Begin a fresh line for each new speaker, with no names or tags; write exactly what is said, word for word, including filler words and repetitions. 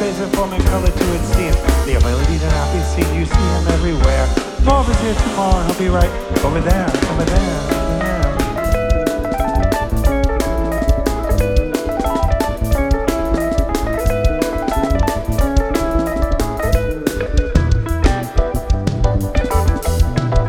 laser forming color to its steam. The ability to not be seen, you see him everywhere. Marv is here tomorrow, and he'll be right over there, over there, over there.